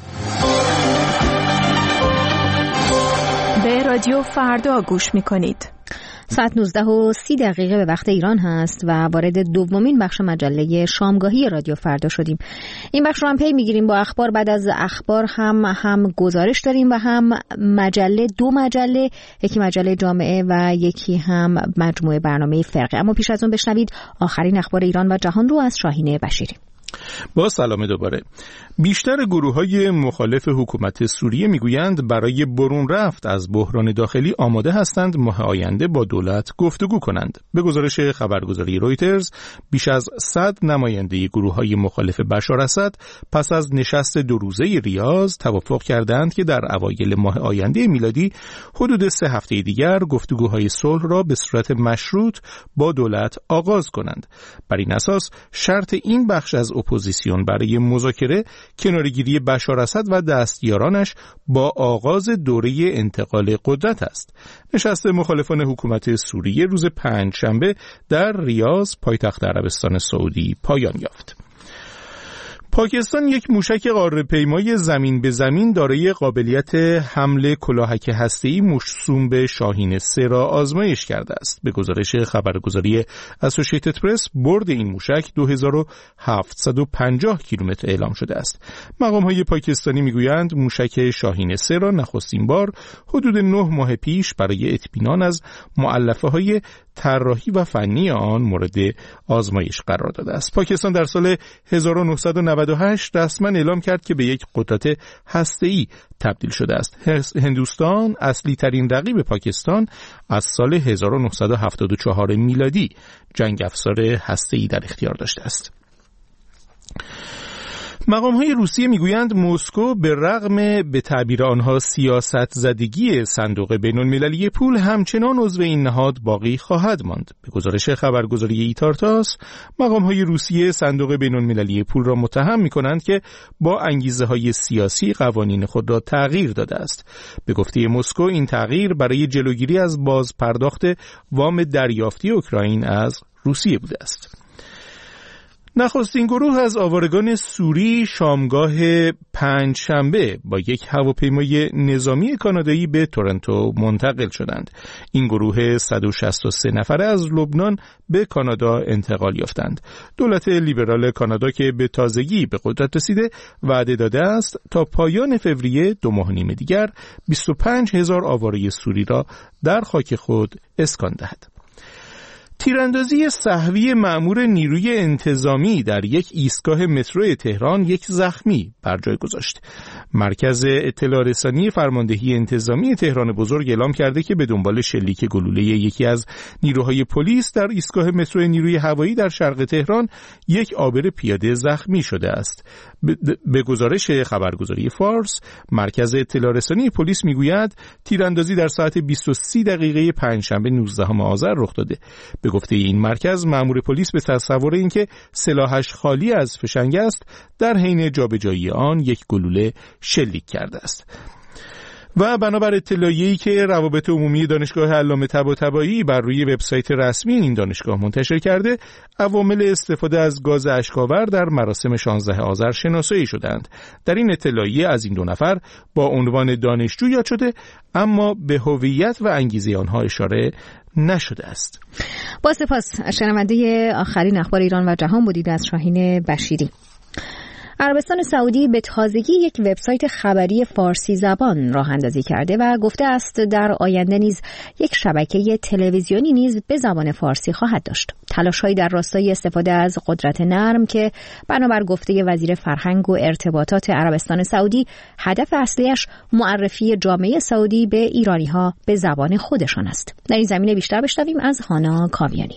به رادیو فردا گوش می‌کنید. ساعت نوزده و سی دقیقه به وقت ایران هست و وارد دومین بخش مجله شامگاهی رادیو فردا شدیم. این بخش رو هم پی میگیریم با اخبار. بعد از اخبار هم هم گزارش داریم و هم مجله، دو مجله، یکی مجله جامعه و یکی هم مجموعه برنامه فرقه. اما پیش از اون بشنوید آخرین اخبار ایران و جهان رو از شاهین بشیری. با سلام دوباره. بیشتر گروه‌های مخالف حکومت سوریه میگویند برای برون رفت از بحران داخلی آماده هستند ماه آینده با دولت گفتگو کنند. به گزارش خبرگزاری رویترز، بیش از صد نماینده گروه‌های مخالف بشار اسد پس از نشست دو روزه ریاض توافق کردند که در اوایل ماه آینده میلادی حدود سه هفته دیگر گفتگوهای صلح را به صورت مشروط با دولت آغاز کنند. بر این اساس شرط این بخش از اپوزیسیون برای مذاکره کناره‌گیری بشار اسد و دستیارانش با آغاز دوره انتقال قدرت است. نشست مخالفان حکومت سوریه روز پنجشنبه در ریاض، پایتخت عربستان سعودی پایان یافت. پاکستان یک موشک قاره‌پیمای زمین به زمین دارای قابلیت حمل کلاهک هسته‌ای موسوم به شاهین سه را آزمایش کرده است. به گزارش خبرگزاری اسوسییتد پرس، برد این موشک دو هزار و هفتصد و پنجاه کیلومتر اعلام شده است. مقام‌های پاکستانی میگویند موشک شاهین سه را نخستین بار حدود نه ماه پیش برای اطمینان از مؤلفه‌های طراحی و فنی آن مورد آزمایش قرار داده است. پاکستان در سال هزار و نهصد و نود و هشت رسما اعلام کرد که به یک قدرت هسته‌ای تبدیل شده است. هندوستان، اصلی ترین رقیب پاکستان، از سال هزار و نهصد و هفتاد و چهار میلادی جنگ افزار هسته‌ای در اختیار داشته است. مقام‌های روسیه میگویند مسکو به رغم به تعبیر آنها سیاست زدگی صندوق بین‌المللی پول همچنان عضو این نهاد باقی خواهد ماند. به گزارش خبرگزاری ایتارتاس، مقام‌های روسیه صندوق بین‌المللی پول را متهم می‌کنند که با انگیزه‌های سیاسی قوانین خود را تغییر داده است. به گفته مسکو این تغییر برای جلوگیری از بازپرداخت وام دریافتی اوکراین از روسیه بوده است. نخستین گروه از آوارگان سوری شامگاه پنجشنبه با یک هواپیمای نظامی کانادایی به تورنتو منتقل شدند. این گروه صد و شصت و سه نفره از لبنان به کانادا انتقال یافتند. دولت لیبرال کانادا که به تازگی به قدرت رسیده وعده داده است تا پایان فوریه، دو ماه و نیم دیگر، بیست و پنج هزار آواره سوری را در خاک خود اسکان دهد. تیراندازی سهوی مأمور نیروی انتظامی در یک ایستگاه مترو تهران یک زخمی بر جای گذاشت. مرکز اطلاع رسانی فرماندهی انتظامی تهران بزرگ اعلام کرده که به دنبال شلیک گلوله یکی از نیروهای پلیس در ایستگاه مترو نیروی هوایی در شرق تهران یک عابر پیاده زخمی شده است. به گزارش خبرگزاری فارس، مرکز اطلاع رسانی پلیس میگوید تیراندازی در ساعت بیست و سه دقیقه پنجشنبه نوزدهم آذر رخ داده. به گفته این مرکز، مأمور پلیس به تصور اینکه سلاحش خالی از فشنگ است، در حین جابجایی آن یک گلوله شلیک کرده است. و بنابر اطلاعیه‌ای که روابط عمومی دانشگاه علامه طباطبایی بر روی وبسایت رسمی این دانشگاه منتشر کرده، عوامل استفاده از گاز اشک‌آور در مراسم شانزدهم آذر شناسایی شدند. در این اطلاعیه از این دو نفر با عنوان دانشجو یاد شده، اما به هویت و انگیزه آنها اشاره نشده است. با سپاس. شنونده آخرین اخبار ایران و جهان بودید از شاهین بشیری. عربستان سعودی به تازگی یک وبسایت خبری فارسی زبان راه اندازی کرده و گفته است در آینده نیز یک شبکه تلویزیونی نیز به زبان فارسی خواهد داشت. تلاش‌هایی در راستای استفاده از قدرت نرم که بنابر گفته وزیر فرهنگ و ارتباطات عربستان سعودی هدف اصلیش معرفی جامعه سعودی به ایرانی‌ها به زبان خودشان است. در این زمینه بیشتر بشنویم از هانا کاویانی.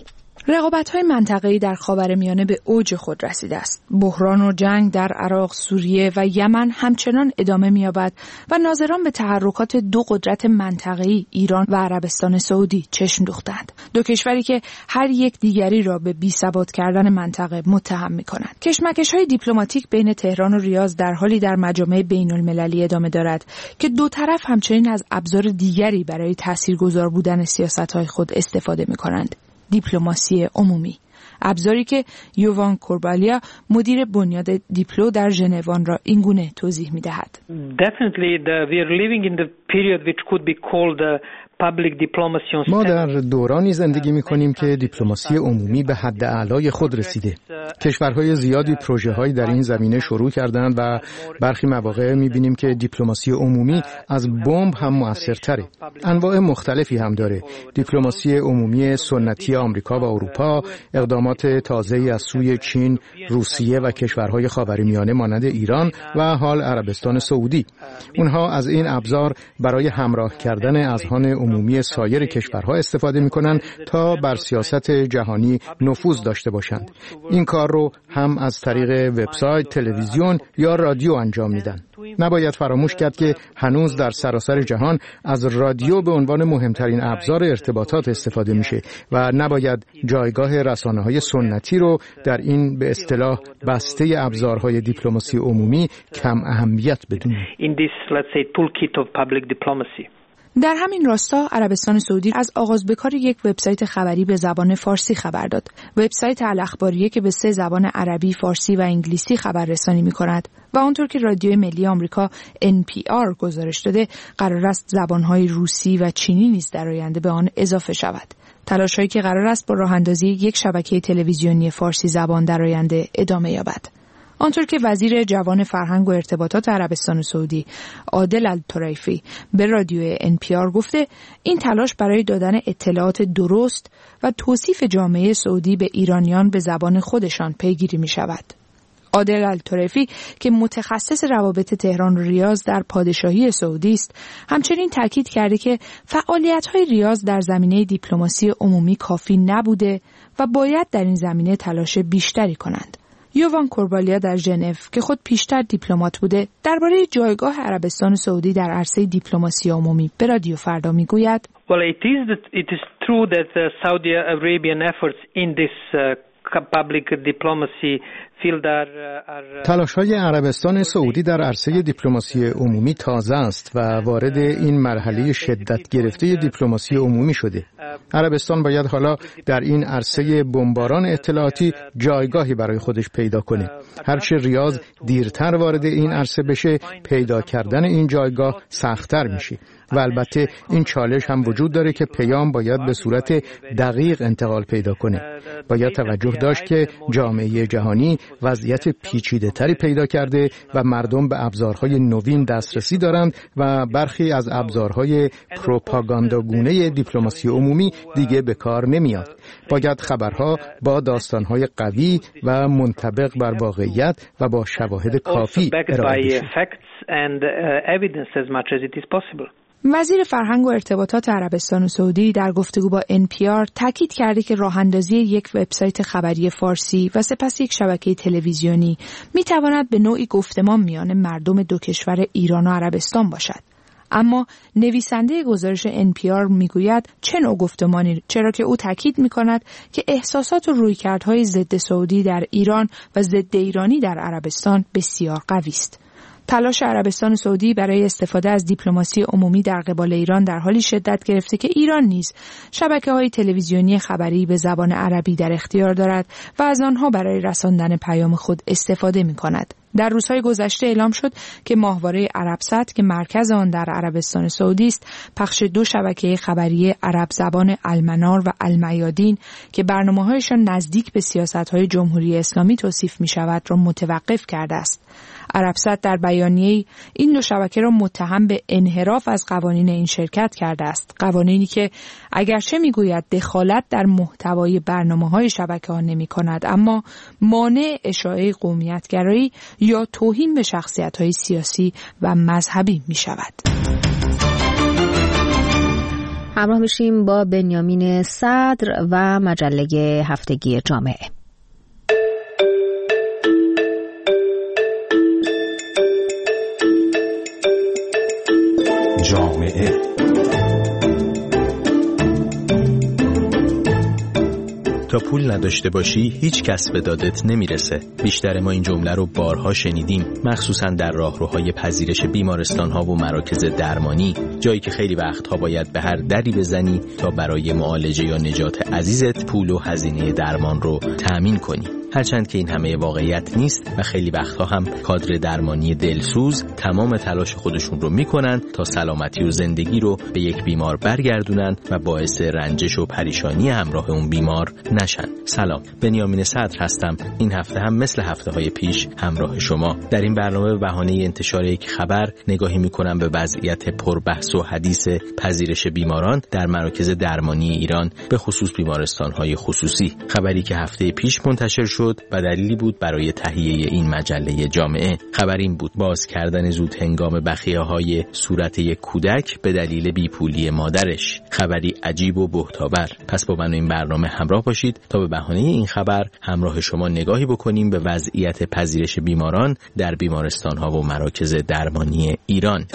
رقابت‌های منطقه‌ای در خاورمیانه به اوج خود رسیده است. بحران و جنگ در عراق، سوریه و یمن همچنان ادامه می‌یابد و ناظران به تحرکات دو قدرت منطقه‌ای ایران و عربستان سعودی چشم دوختند. دو کشوری که هر یک دیگری را به بی‌ثبات کردن منطقه متهم می‌کنند. کشمکش‌های دیپلماتیک بین تهران و ریاض در حالی در مجامع بین‌المللی ادامه دارد که دو طرف همچنین از ابزار دیگری برای تاثیرگذار بودن سیاست‌های خود استفاده می‌کنند. دیپلماسی عمومی، ابزاری که یووان کوربالیا مدیر بنیاد دیپلو در ژنو را اینگونه توضیح می‌دهد. Definitely the, we are living in the period which could be called the ما در دورانی زندگی می‌کنیم که دیپلماسی عمومی به حد اعلای خود رسیده. کشورهای زیادی پروژه‌هایی در این زمینه شروع کردند و برخی مواقع می‌بینیم که دیپلماسی عمومی از بمب هم مؤثرتره. انواع مختلفی هم داره. دیپلماسی عمومی سنتی آمریکا و اروپا، اقدامات تازه‌ای از سوی چین، روسیه و کشورهای خاورمیانه مانند ایران و حال عربستان سعودی. اونها از این ابزار برای همراه کردن اذهان عمومی سایر کشورها استفاده می‌کنند تا بر سیاست جهانی نفوذ داشته باشند. این کار رو هم از طریق وبسایت، تلویزیون یا رادیو انجام میدن. نباید فراموش کرد که هنوز در سراسر جهان از رادیو به عنوان مهمترین ابزار ارتباطات استفاده میشه و نباید جایگاه رسانه‌های سنتی رو در این به اصطلاح بسته ابزارهای دیپلماسی عمومی کم اهمیت بدونیم. در همین راستا عربستان سعودی از آغاز به کار یک وبسایت خبری به زبان فارسی خبر داد. وبسایت الاخباریه که به سه زبان عربی، فارسی و انگلیسی خبررسانی می‌کند و آنطور که رادیوی ملی آمریکا ان پی آر گزارش داده، قرار است زبان‌های روسی و چینی نیز در آینده به آن اضافه شود. تلاش‌هایی که قرار است با راه‌اندازی یک شبکه تلویزیونی فارسی زبان در آینده ادامه یابد. آنطور که وزیر جوان فرهنگ و ارتباطات عربستان سعودی عادل الطریفی به رادیو ان پی آر گفته، این تلاش برای دادن اطلاعات درست و توصیف جامعه سعودی به ایرانیان به زبان خودشان پیگیری می شود. عادل الطریفی که متخصص روابط تهران و ریاض در پادشاهی سعودی است، همچنین تاکید کرده که فعالیت‌های ریاض در زمینه دیپلماسی عمومی کافی نبوده و باید در این زمینه تلاش بیشتری کنند. یووان کوربالیا در ژنو که خود پیشتر دیپلمات بوده، درباره جایگاه عربستان سعودی در عرصه دیپلماسی عمومی به رادیو فردا میگوید: Well, it is that it is true that the Saudi Arabian efforts in this uh, public diplomacy field are, are تلاش‌های عربستان سعودی در عرصه دیپلماسی عمومی تازه است و وارد این مرحله شدت گرفته دیپلماسی عمومی شده. عربستان باید حالا در این عرصه بمباران اطلاعاتی جایگاهی برای خودش پیدا کنه. هرچه ریاض دیرتر وارد این عرصه بشه، پیدا کردن این جایگاه سخت‌تر میشه. و البته این چالش هم وجود داره که پیام باید به صورت دقیق انتقال پیدا کنه. باید توجه داشت که جامعه جهانی وضعیت پیچیده‌تری پیدا کرده و مردم به ابزارهای نوین دسترسی دارند و برخی از ابزارهای پروپاگانداگونه دیپلماسی عمومی دیگه به کار نمیاد. باید خبرها با داستانهای قوی و منطبق بر واقعیت و با شواهد کافی ارائه بشه. وزیر فرهنگ و ارتباطات عربستان سعودی در گفتگو با ان پی آر تاکید کرده که راه‌اندازی یک وبسایت خبری فارسی و سپس یک شبکه تلویزیونی می‌تواند به نوعی گفتمان میان مردم دو کشور ایران و عربستان باشد. اما نویسنده گزارش ان پی آر میگوید چه نوع گفتمانی، چرا که او تاکید می‌کند که احساسات و رویکردهای ضد سعودی در ایران و ضد ایرانی در عربستان بسیار قوی است. تلاش عربستان سعودی برای استفاده از دیپلماسی عمومی در قبال ایران در حالی شدت گرفته که ایران نیز شبکه‌های تلویزیونی خبری به زبان عربی در اختیار دارد و از آنها برای رساندن پیام خود استفاده می‌کند. در روزهای گذشته اعلام شد که ماهواره عربسات که مرکز آن در عربستان سعودی است، پخش دو شبکه خبری عرب زبان المنار و المیادین که برنامه‌هایشان نزدیک به سیاست‌های جمهوری اسلامی توصیف می‌شود را متوقف کرده است. عربسات در بیانیه‌ای این دو شبکه را متهم به انحراف از قوانین این شرکت کرده است، قوانینی که اگرچه میگوید دخالت در محتوای برنامه‌های شبکه‌ها نمی‌کند، اما مانع اشاعه قومیت‌گرایی یا توهین به شخصیت‌های سیاسی و مذهبی می‌شود. همراه میشیم با بنیامین صدر و مجله هفتگی جامعه. جامعه تا پول نداشته باشی هیچ کس به دادت نمیرسه. بیشتر ما این جمله رو بارها شنیدیم، مخصوصا در راهروهای پذیرش بیمارستان‌ها و مراکز درمانی، جایی که خیلی وقتها باید به هر دری بزنی تا برای معالجه یا نجات عزیزت پول و هزینه درمان رو تأمین کنی. هرچند که این همه واقعیت نیست و خیلی وقتها هم کادر درمانی دلسوز تمام تلاش خودشون رو میکنن تا سلامتی و زندگی رو به یک بیمار برگردونن و باعث رنجش و پریشانی همراه اون بیمار نشن. سلام، بنیامین صدر هستم. این هفته هم مثل هفته های پیش همراه شما. در این برنامه به بهانه انتشار یک خبر نگاهی میکنم به وضعیت پربحث و حدیث پذیرش بیماران در مراکز درمانی ایران، به خصوص بیمارستان‌های خصوصی. خبری که هفته پیش منتشر شد و دلیلی بود برای تهیه این مجله جامعه. خبر این بود: باز کردن زود هنگام بخیه‌های صورت یک کودک به دلیل بیپولی مادرش. خبری عجیب و بهتاور. پس با من این برنامه همراه باشید تا به بهانه این خبر همراه شما نگاهی بکنیم به وضعیت پذیرش بیماران در بیمارستان‌ها و مراکز درمانی ایران.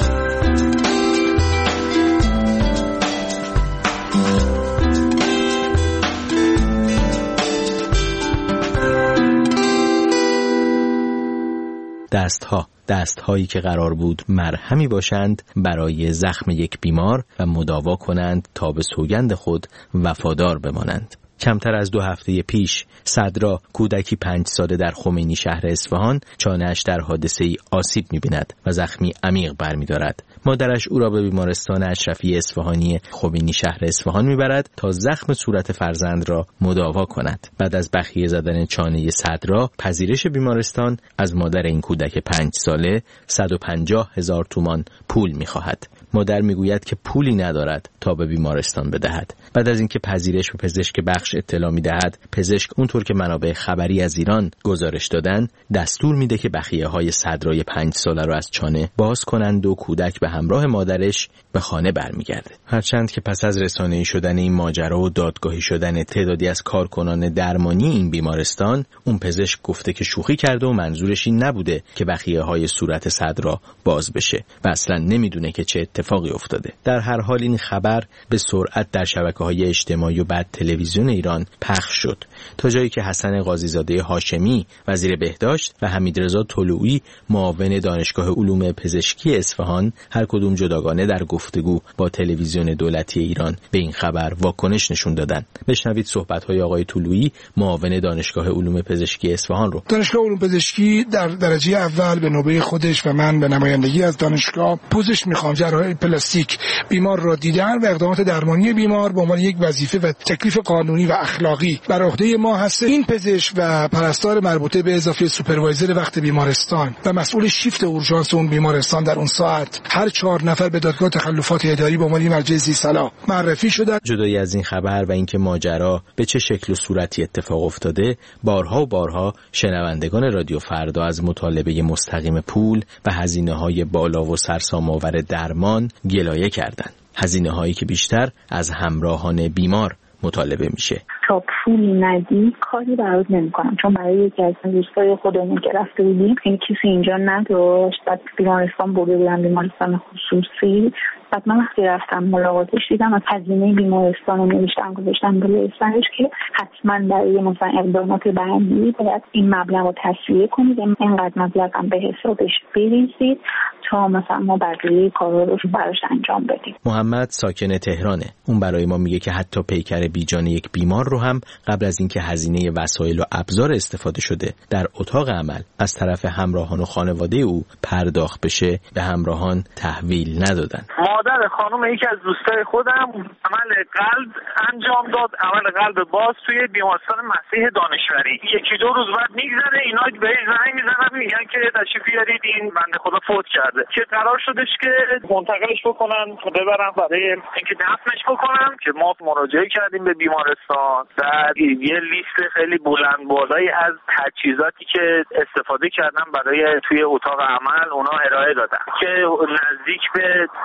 دستها دستهایی که قرار بود مرهمی باشند برای زخم یک بیمار و مداوا کنند تا به سوگند خود وفادار بمانند. کمتر از دو هفته پیش صدرا، کودکی پنج ساله در خمینی شهر اصفهان، چانه‌اش در حادثه ای آسیب می‌بیند و زخمی عمیق برمی‌دارد. مادرش او را به بیمارستان اشرفی اصفهانی خمینی شهر اصفهان می‌برد تا زخم صورت فرزند را مداوا کند. بعد از بخیه زدن چانه صدرا، پذیرش بیمارستان از مادر این کودک پنج ساله صد و پنجاه هزار تومان پول می‌خواهد. مادر میگوید که پولی ندارد تا به بیمارستان بدهد. بعد از اینکه پذیرش به پزشک بخش اطلاع میدهد، پزشک اونطور که منابع خبری از ایران گزارش دادن، دستور میده که بخیه‌های صدرای پنج ساله رو از چانه باز کنند و کودک به همراه مادرش به خانه برمیگرده. هرچند که پس از رسانه‌ای شدن این ماجرا و دادگاهی شدن تعدادی از کارکنان درمانی این بیمارستان، اون پزشک گفته که شوخی کرده و منظورش این نبوده که بخیه‌های صورت صدرا باز بشه و اصلا نمیدونه که چه اتفاقی افتاده. در هر حال این خبر به سرعت در شبکه‌های اجتماعی و بعد تلویزیون ایران پخش شد، تا جایی که حسن قاضیزاده هاشمی وزیر بهداشت و حمیدرضا طلویی معاون دانشگاه علوم پزشکی اصفهان هر کدوم جداگانه در گفتگو با تلویزیون دولتی ایران به این خبر واکنش نشون دادن. بشنوید صحبت‌های آقای طلویی، معاون دانشگاه علوم پزشکی اصفهان رو. دانشگاه علوم پزشکی در درجه اول به نوبه خودش و من به نمایندگی از دانشگاه پوزش می‌خوام جراحی پلاستیک بیمار را دیدن و اقدامات درمانی بیمار به عنوان یک وظیفه و تکلیف قانونی و اخلاقی بر عهده ما هست. این پزشک و پرستار مربوطه به اضافه سوپروایزر وقت بیمارستان و مسئول شیفت اورژانس اون بیمارستان در اون ساعت هر چهار نفر به دادگاه تخلفات اداری به عنوان مرجع ذی‌صلاح معرفی شدند. جدای از این خبر و اینکه ماجرا به چه شکل و صورتی اتفاق افتاده، بارها و بارها شنوندگان رادیو فردا از مطالبه مستقیم پول و هزینه‌های بالا و سرسام‌آور درمان گلایه کردند. هزینه‌هایی که بیشتر از همراهان بیمار مطالبه میشه. تا پولی ندی کاری برات نمی‌کنم، چون برای یکی از دوستای خودمون که رفته بودیم این کسی اینجا نداشت، بعد بیمارستان برده بودن، بیمارستان خصوصی. بعد من وقتی رفتم ملاقاتش دیدم از هزینه بیمارستان رو نوشتن گذاشتن بالای سرش که حتما برای مثلا اقدامات بعدی باید این مبلغ رو تسویه کنید، اینقدر مبلغ هم به حسابش بریزید تا مثلا ما بقیه کارا رو براش انجام بدیم. محمد ساکن تهرانه. اون برای ما میگه که حتی پیکر بیجان یک بیمار رو هم قبل از اینکه هزینه وسایل و ابزار استفاده شده در اتاق عمل از طرف همراهان و خانواده او پرداخت بشه به همراهان تحویل ندادن. مادر خانم یکی از دوستای خودم عمل قلب انجام داد، عمل قلب باز توی بیمارستان مسیح دانشوری. یکی دو روز بعد میگذره اینا بهش زنگ میزنن میگن که تشریف بیارید این بنده خدا فوت کرده، که قرار شدش که منتقلش بکنن ببرن برای اینکه دفنش بکنن، که ما مراجعه کردیم به بیمارستان و یه لیست خیلی بلند بالایی از تجهیزاتی که استفاده کردن برای توی اتاق عمل اونا ارائه دادن که نزدیک به ده یا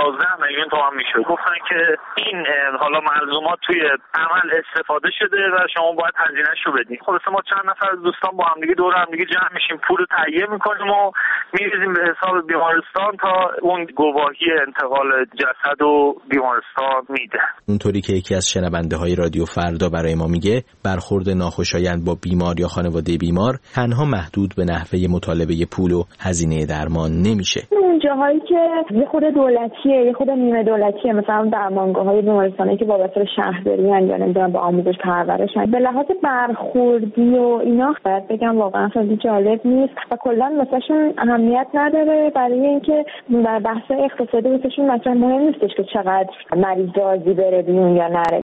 دوازده میلیون تومان میشه. گفتن که این حالا ملزومات توی عمل استفاده شده و شما باید هزینه‌شو بدین. خلاص ما چند نفر از دوستان با هم دیگه دور هم دیگه جمع میشیم، پول تهیه میکنیم و میریزیم به حساب بیمارستان تا اون گواهی انتقال جسد و بیمارستان میده. اونطوری که یکی از شنونده های رادیو فردا برای ما میگه، برخورد ناخوشایند با بیمار یا خانواده بیمار تنها محدود به نحوه مطالبه پول و هزینه درمان نمیشه. اون جاهایی که یه خود دولتیه، یه خود نیمه دولتیه، مثلا درمانگاه‌های بیمارستانی که وابسته به شهرداری ان یا نمیدونم با آموزش پرورش ان، به لحاظ برخوردی و اینا باید بگم واقعا خیلی جالب نیست و کلا مثلا اهمیت نداره، برای اینکه در بحث اقتصادی واسهشون مثلا مهم نیستش که چقدر مریض راضی بره بیرون یا نره.